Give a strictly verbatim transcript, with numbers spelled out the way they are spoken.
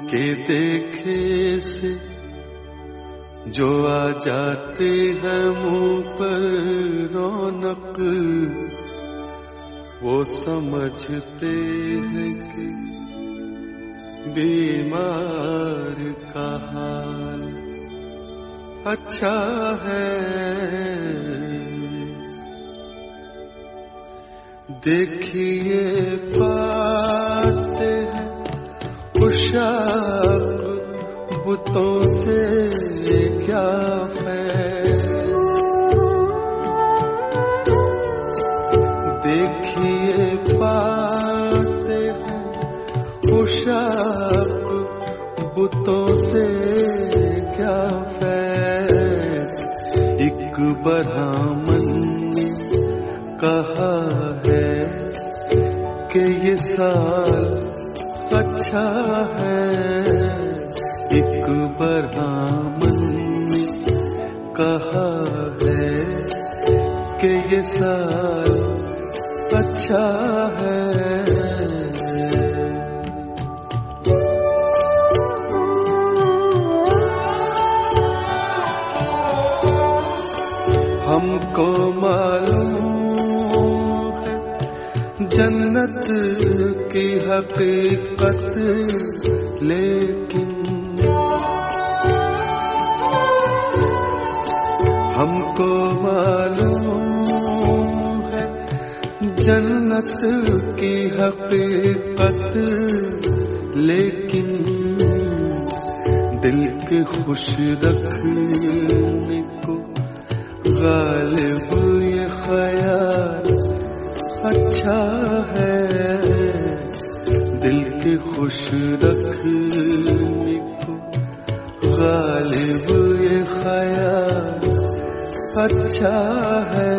के देखे से जो आ जाते हैं मुंह पर रौनक, वो समझते हैं कि बीमार का हाल अच्छा है। देखिए पाते हैं उशाक बुतों से क्या फैल। देखिए पाते हैं उशाक बुतों से क्या फैल। एक ब्राह्मण ने कहा है कि ये साल अच्छा है। एक ब्राह्मण ने कहा है कि ये साल अच्छा है। हमको मालूम है जन्नत की हकीकत, लेकिन हमको मालूम है जन्नत की हकीकत, लेकिन दिल के खुश रखने को गालिब ये ख्याल अच्छा है। दिल के खुश रखने को गालिब ये ख्याल अच्छा है।